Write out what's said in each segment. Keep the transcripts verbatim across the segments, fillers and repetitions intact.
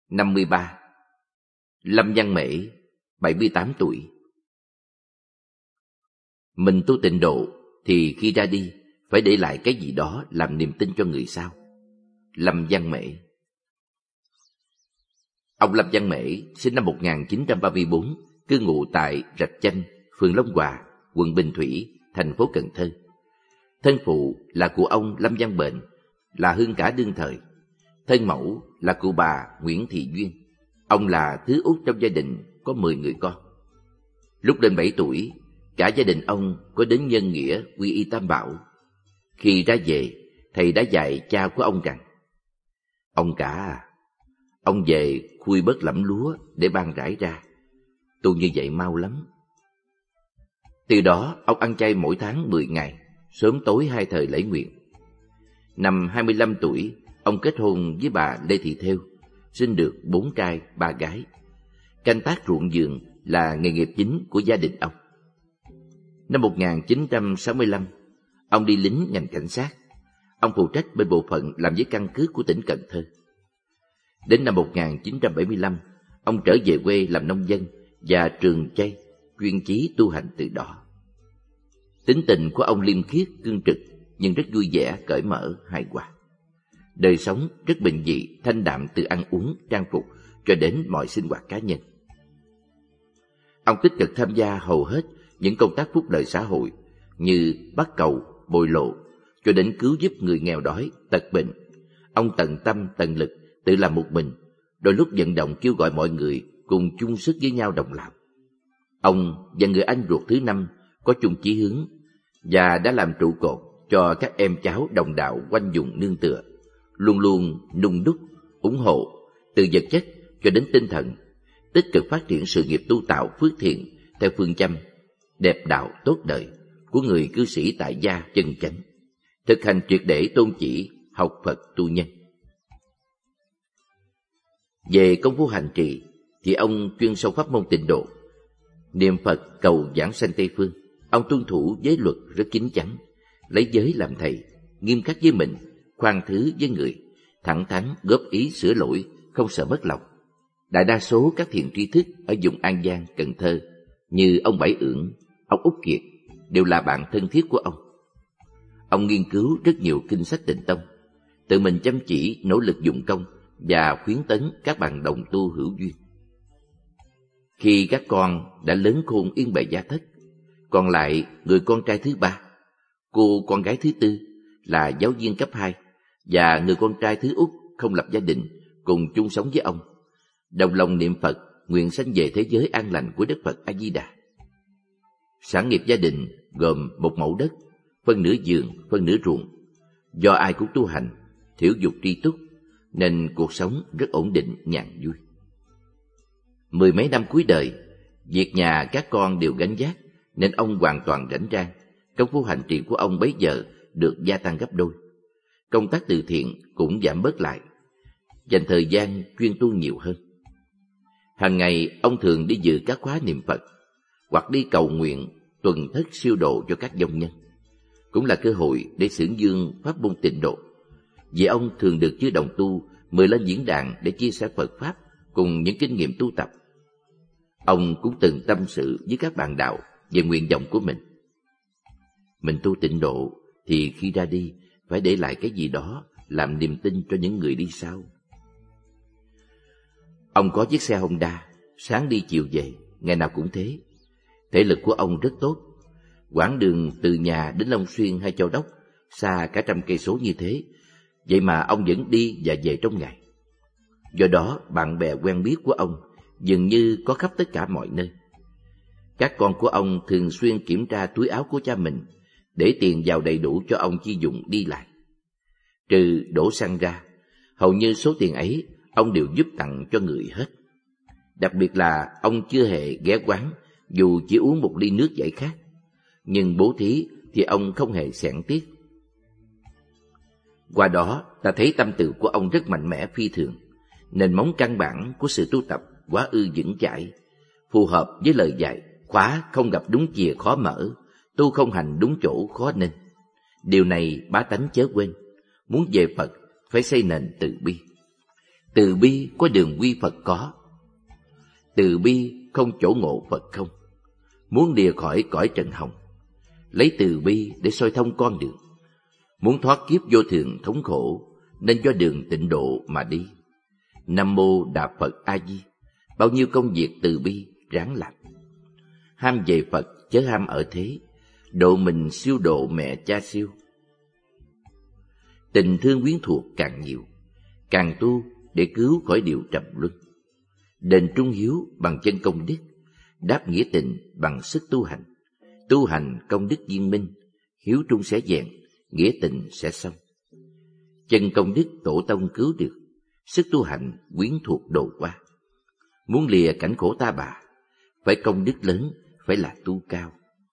năm mươi ba. Lâm Văn Mễ, bảy mươi tám tuổi. Mình tu tịnh độ thì khi ra đi phải để lại cái gì đó làm niềm tin cho người sau. Lâm Văn Mễ. Ông Lâm Văn Mễ sinh năm một nghìn chín trăm ba mươi tư, cư ngụ tại Rạch Chanh, phường Long Hòa, quận Bình Thủy, thành phố Cần Thơ. Thân phụ là cụ ông Lâm Văn Bền, là hương cả đương thời. Thân mẫu là cụ bà Nguyễn Thị Duyên. Ông là thứ út trong gia đình có mười người con. Lúc lên bảy tuổi, cả gia đình ông có đến nhân nghĩa quy y Tam Bảo. Khi ra về, thầy đã dạy cha của ông rằng: "Ông cả à, ông về khui bớt lẫm lúa để ban rải ra. Tu như vậy mau lắm." Từ đó, ông ăn chay mỗi tháng mười ngày, sớm tối hai thời lễ nguyện. Năm hai mươi lăm tuổi, ông kết hôn với bà Lê Thị Thêu, sinh được bốn trai ba gái. Canh tác ruộng vườn là nghề nghiệp chính của gia đình ông. Năm một nghìn chín trăm sáu mươi lăm, ông đi lính ngành cảnh sát. Ông phụ trách bên bộ phận làm giấy căn cước của tỉnh Cần Thơ. Đến năm một nghìn chín trăm bảy mươi lăm, ông trở về quê làm nông dân và trường chay, chuyên chí tu hành từ đó. Tính tình của ông liêm khiết, cương trực, nhưng rất vui vẻ, cởi mở, hài hòa. Đời sống rất bình dị, thanh đạm từ ăn uống, trang phục cho đến mọi sinh hoạt cá nhân. Ông tích cực tham gia hầu hết những công tác phúc lợi xã hội như bắt cầu, bồi lộ, cho đến cứu giúp người nghèo đói, tật bệnh. Ông tận tâm, tận lực, tự làm một mình, đôi lúc vận động kêu gọi mọi người cùng chung sức với nhau đồng làm. Ông và người anh ruột thứ năm có chung chí hướng và đã làm trụ cột cho các em cháu đồng đạo quanh vùng nương tựa, luôn luôn nung đúc, ủng hộ từ vật chất cho đến tinh thần, tích cực phát triển sự nghiệp tu tạo phước thiện theo phương châm đẹp đạo tốt đời của người cư sĩ tại gia chân chánh, thực hành triệt để tôn chỉ học Phật tu nhân. Về công phu hành trì thì ông chuyên sâu pháp môn tịnh độ, niệm Phật cầu giảng sanh Tây phương. Ông tuân thủ giới luật rất chín chắn, lấy giới làm thầy, nghiêm khắc với mình, khoan thứ với người, thẳng thắn góp ý sửa lỗi, không sợ mất lòng. Đại đa số các thiện tri thức ở vùng An Giang, Cần Thơ như ông Bảy Ưởng, ông Úc Kiệt đều là bạn thân thiết của ông. Ông nghiên cứu rất nhiều kinh sách Tịnh Tông, tự mình chăm chỉ nỗ lực dụng công và khuyến tấn các bạn đồng tu hữu duyên. Khi các con đã lớn khôn yên bề gia thất, còn lại người con trai thứ ba, cô con gái thứ tư là giáo viên cấp hai và người con trai thứ út không lập gia đình cùng chung sống với ông, đồng lòng niệm Phật nguyện sanh về thế giới an lành của Đức Phật A Di Đà. Sản nghiệp gia đình gồm một mẫu đất, phân nửa vườn, phân nửa ruộng. Do ai cũng tu hành, thiểu dục tri túc, nên cuộc sống rất ổn định, nhàn vui. Mười mấy năm cuối đời, việc nhà các con đều gánh vác, nên ông hoàn toàn rảnh rang. Công phu hành trì của ông bấy giờ được gia tăng gấp đôi. Công tác từ thiện cũng giảm bớt lại, dành thời gian chuyên tu nhiều hơn. Hàng ngày ông thường đi dự các khóa niệm Phật, hoặc đi cầu nguyện tuần thất siêu độ cho các vong nhân. Cũng là cơ hội để xưởng dương pháp môn tịnh độ, vì ông thường được chư đồng tu mời lên diễn đàn để chia sẻ Phật Pháp cùng những kinh nghiệm tu tập. Ông cũng từng tâm sự với các bạn đạo về nguyện vọng của mình. Mình tu tịnh độ thì khi ra đi phải để lại cái gì đó làm niềm tin cho những người đi sau. Ông có chiếc xe Honda, sáng đi chiều về, ngày nào cũng thế. Thể lực của ông rất tốt. Quãng đường từ nhà đến Long Xuyên hay Châu Đốc xa cả trăm cây số như thế, vậy mà ông vẫn đi và về trong ngày. Do đó bạn bè quen biết của ông dường như có khắp tất cả mọi nơi. Các con của ông thường xuyên kiểm tra túi áo của cha mình để tiền vào đầy đủ cho ông chi dụng đi lại. Trừ đổ xăng ra, hầu như số tiền ấy ông đều giúp tặng cho người hết. Đặc biệt là ông chưa hề ghé quán dù chỉ uống một ly nước giải khát, nhưng bố thí thì ông không hề xẻn tiếc. Qua đó ta thấy tâm từ của ông rất mạnh mẽ phi thường, nền móng căn bản của sự tu tập quá ư vững chãi, phù hợp với lời dạy: khóa không gặp đúng chìa khó mở, tu không hành đúng chỗ khó nên. Điều này bá tánh chớ quên, muốn về Phật phải xây nền từ bi. Từ bi có đường quy Phật có, từ bi không chỗ ngộ Phật không. Muốn lìa khỏi cõi trần hồng, lấy từ bi để soi thông con đường. Muốn thoát kiếp vô thường thống khổ, nên do đường tịnh độ mà đi. Nam mô Đà Phật A Di. Bao nhiêu công việc từ bi ráng làm. Ham về Phật chớ ham ở thế, độ mình siêu độ mẹ cha siêu. Tình thương quyến thuộc càng nhiều, càng tu để cứu khỏi điều trầm luân. Đền trung hiếu bằng chân công đức, đáp nghĩa tình bằng sức tu hành. Tu hành công đức viên minh, hiếu trung sẽ vẹn, nghĩa tình sẽ xong. Chân công đức tổ tông cứu được, sức tu hành quyến thuộc độ qua. Muốn lìa cảnh khổ ta bà, phải công đức lớn, phải là tu cao.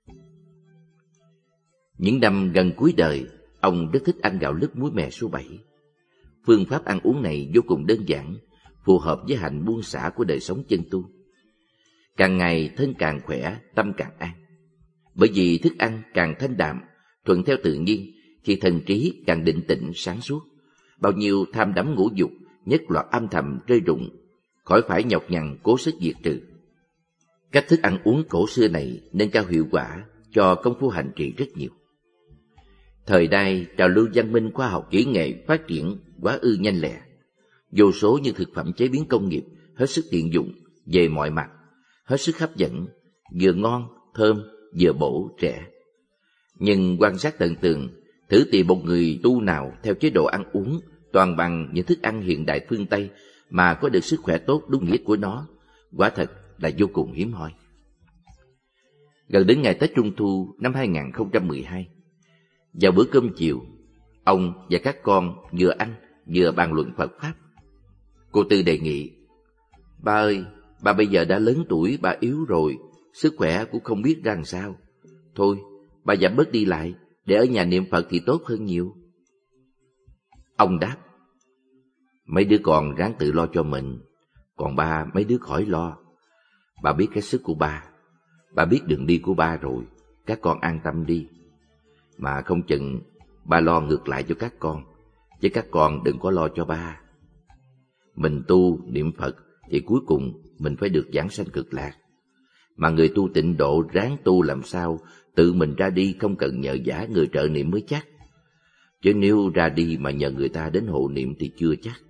Những năm gần cuối đời, ông rất thích ăn gạo lứt muối mè số bảy. Phương pháp ăn uống này vô cùng đơn giản, phù hợp với hạnh buông xả của đời sống chân tu. Càng ngày thân càng khỏe, tâm càng an. Bởi vì thức ăn càng thanh đạm, thuận theo tự nhiên, thì thần trí càng định tĩnh sáng suốt. Bao nhiêu tham đắm ngũ dục, nhất loạt âm thầm rơi rụng, khỏi phải nhọc nhằn cố sức diệt trừ. Cách thức ăn uống cổ xưa này nâng cao hiệu quả cho công phu hành trì rất nhiều. Thời đại trào lưu văn minh khoa học kỹ nghệ phát triển quá ư nhanh lẹ. Vô số những thực phẩm chế biến công nghiệp hết sức tiện dụng về mọi mặt, hết sức hấp dẫn, vừa ngon, thơm, vừa bổ, rẻ. Nhưng quan sát tận tường, thử tìm một người tu nào theo chế độ ăn uống toàn bằng những thức ăn hiện đại phương Tây mà có được sức khỏe tốt đúng nghĩa của nó, quả thật là vô cùng hiếm hoi. Gần đến ngày Tết Trung Thu năm hai không một hai, vào bữa cơm chiều, ông và các con vừa ăn vừa bàn luận Phật Pháp. Cô Tư đề nghị: "Ba ơi, ba bây giờ đã lớn tuổi, ba yếu rồi, sức khỏe cũng không biết ra làm sao. Thôi, ba giảm bớt đi lại, để ở nhà niệm Phật thì tốt hơn nhiều." Ông đáp: "Mấy đứa con ráng tự lo cho mình, còn ba mấy đứa khỏi lo. Ba biết cái sức của ba, ba biết đường đi của ba rồi, các con an tâm đi. Mà không chừng ba lo ngược lại cho các con, chứ các con đừng có lo cho ba. Mình tu niệm Phật thì cuối cùng mình phải được vãng sanh cực lạc. Mà người tu tịnh độ ráng tu làm sao tự mình ra đi không cần nhờ vả người trợ niệm mới chắc. Chứ nếu ra đi mà nhờ người ta đến hộ niệm thì chưa chắc."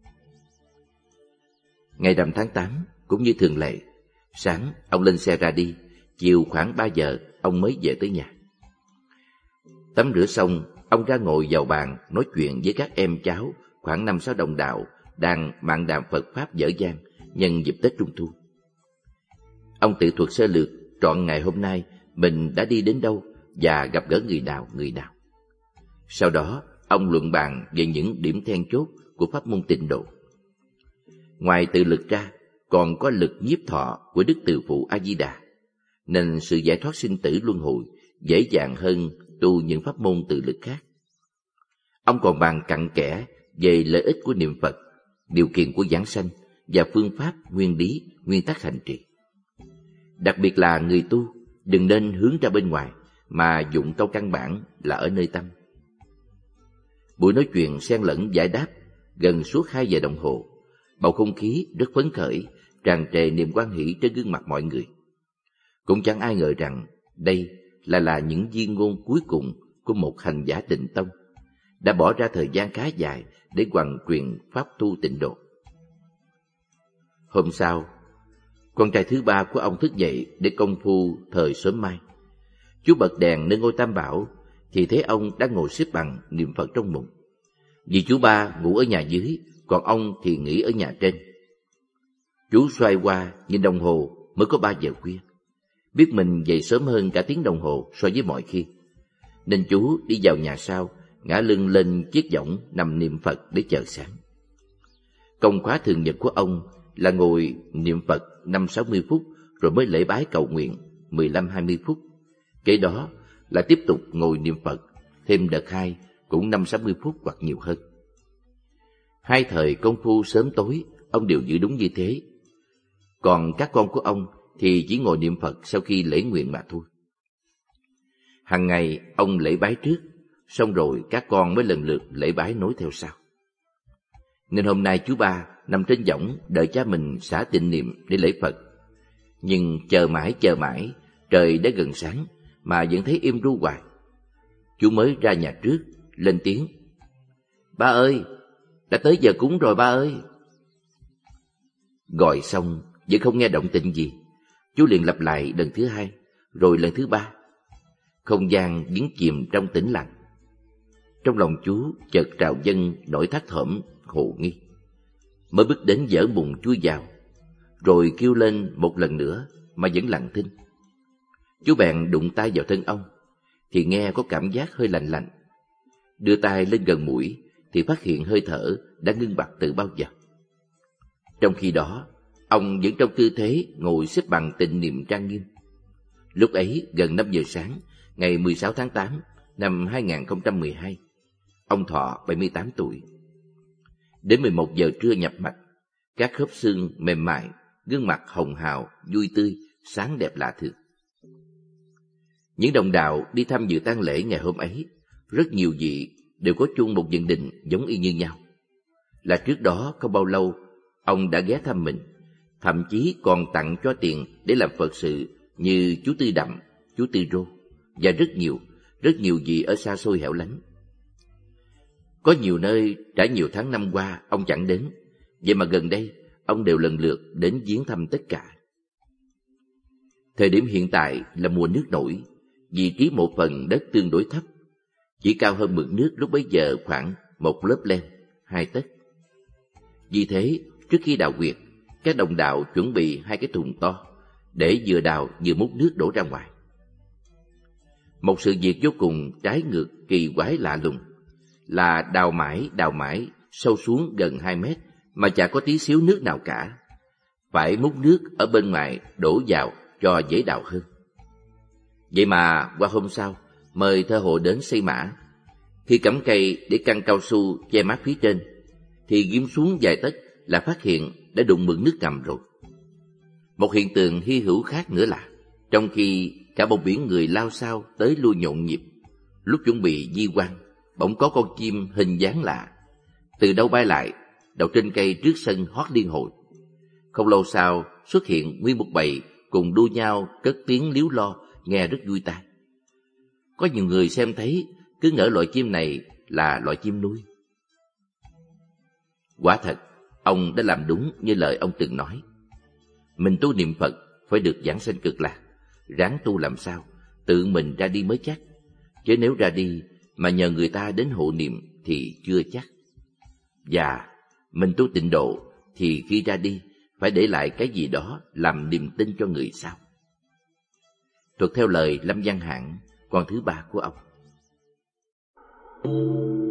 Ngày rằm tháng tám, cũng như thường lệ, sáng ông lên xe ra đi, chiều khoảng ba giờ ông mới về tới nhà. Tắm rửa xong, ông ra ngồi vào bàn nói chuyện với các em cháu khoảng năm sáu đồng đạo đang mạn đàm Phật Pháp dở dang nhân dịp Tết Trung Thu. Ông tự thuật sơ lược trọn ngày hôm nay mình đã đi đến đâu và gặp gỡ người nào người nào. Sau đó, ông luận bàn về những điểm then chốt của pháp môn tịnh độ. Ngoài tự lực ra, còn có lực nhiếp thọ của Đức Từ Phụ A Di Đà, nên sự giải thoát sinh tử luân hồi dễ dàng hơn tu những pháp môn tự lực khác. Ông còn bàn cặn kẽ về lợi ích của niệm Phật, điều kiện của vãng sanh và phương pháp, nguyên lý, nguyên tắc hành trì. Đặc biệt là người tu đừng nên hướng ra bên ngoài, mà dụng câu căn bản là ở nơi tâm. Buổi nói chuyện xen lẫn giải đáp gần suốt hai giờ đồng hồ, bầu không khí rất phấn khởi, tràn trề niềm hoan hỷ trên gương mặt mọi người. Cũng chẳng ai ngờ rằng đây là là những viên ngôn cuối cùng của một hành giả tịnh tông, đã bỏ ra thời gian khá dài để hoàn truyền pháp tu tịnh độ. Hôm sau, con trai thứ ba của ông thức dậy để công phu thời sớm mai. Chú bật đèn nơi ngôi Tam Bảo thì thấy ông đang ngồi xếp bằng niệm Phật trong mùng. Vì chú ba ngủ ở nhà dưới, còn ông thì nghỉ ở nhà trên. Chú xoay qua nhìn đồng hồ mới có ba giờ khuya, biết mình dậy sớm hơn cả tiếng đồng hồ so với mọi khi, nên chú đi vào nhà sau, ngả lưng lên chiếc võng nằm niệm Phật để chờ sáng. Công khóa thường nhật của ông là ngồi niệm Phật năm sáu mươi phút rồi mới lễ bái cầu nguyện mười lăm hai mươi phút. Kế đó là tiếp tục ngồi niệm Phật thêm đợt hai cũng năm sáu mươi phút hoặc nhiều hơn. Hai thời công phu sớm tối ông đều giữ đúng như thế. Còn các con của ông thì chỉ ngồi niệm Phật sau khi lễ nguyện mà thôi. Hằng ngày ông lễ bái trước, xong rồi các con mới lần lượt lễ bái nối theo sau. nên hôm nay chú ba nằm trên võng đợi cha mình xả tịnh niệm để lễ Phật. Nhưng chờ mãi chờ mãi, trời đã gần sáng mà vẫn thấy im ru hoài. Chú mới ra nhà trước, lên tiếng: "Ba ơi, đã tới giờ cúng rồi ba ơi." Gọi xong vẫn không nghe động tĩnh gì, chú liền lặp lại lần thứ hai, rồi lần thứ ba. Không gian vẫn chìm trong tĩnh lặng. Trong lòng chú chợt trào dâng nỗi thắt thỏm hồ nghi. Mới bước đến dở mùng chui vào, rồi kêu lên một lần nữa mà vẫn lặng thinh. Chú bèn đụng tay vào thân ông, thì nghe có cảm giác hơi lạnh lạnh. Đưa tay lên gần mũi thì phát hiện hơi thở đã ngưng bặt từ bao giờ. Trong khi đó, ông vẫn trong tư thế ngồi xếp bằng tịnh niệm trang nghiêm. Lúc ấy gần năm giờ sáng, ngày mười sáu tháng tám năm hai nghìn không trăm mười hai, ông thọ bảy mươi tám tuổi. Đến mười một giờ trưa nhập mạch, các khớp xương mềm mại, gương mặt hồng hào, vui tươi, sáng đẹp lạ thường. Những đồng đạo đi tham dự tang lễ ngày hôm ấy, rất nhiều vị đều có chung một nhận định giống y như nhau, là trước đó không bao lâu ông đã ghé thăm mình, thậm chí còn tặng cho tiền để làm Phật sự như chú Tư Đậm, chú Tư Rô và rất nhiều, rất nhiều vị ở xa xôi hẻo lánh. Có nhiều nơi đã nhiều tháng năm qua ông chẳng đến, vậy mà gần đây ông đều lần lượt đến viếng thăm tất cả. Thời điểm hiện tại là mùa nước nổi, vị trí một phần đất tương đối thấp, chỉ cao hơn mực nước lúc bấy giờ khoảng một lớp len, hai tấc. Vì thế, trước khi đào huyệt, các đồng đạo chuẩn bị hai cái thùng to để vừa đào vừa múc nước đổ ra ngoài. Một sự việc vô cùng trái ngược kỳ quái lạ lùng là đào mãi đào mãi sâu xuống gần hai mét mà chả có tí xíu nước nào cả, phải múc nước ở bên ngoài đổ vào cho dễ đào hơn. Vậy mà qua hôm sau mời thợ hộ đến xây mã, khi cắm cây để căng cao su che mát phía trên thì ghim xuống vài tấc là phát hiện đã đụng mực nước ngầm rồi. Một hiện tượng hy hữu khác nữa là trong khi cả một biển người lao xao tới lui nhộn nhịp, lúc chuẩn bị di quan, bỗng có con chim hình dáng lạ từ đâu bay lại, đậu trên cây trước sân hót liên hồi. Không lâu sau xuất hiện nguyên một bầy cùng đua nhau cất tiếng líu lo, nghe rất vui tai. Có nhiều người xem thấy cứ ngỡ loại chim này là loại chim nuôi. Quả thật, ông đã làm đúng như lời ông từng nói. Mình tu niệm Phật phải được giảng sanh cực lạc, ráng tu làm sao tự mình ra đi mới chắc, chứ nếu ra đi mà nhờ người ta đến hộ niệm thì chưa chắc. Và mình tu tịnh độ thì khi ra đi phải để lại cái gì đó làm niềm tin cho người sau. Thuật theo lời Lâm Văn Hạng, con thứ ba của ông.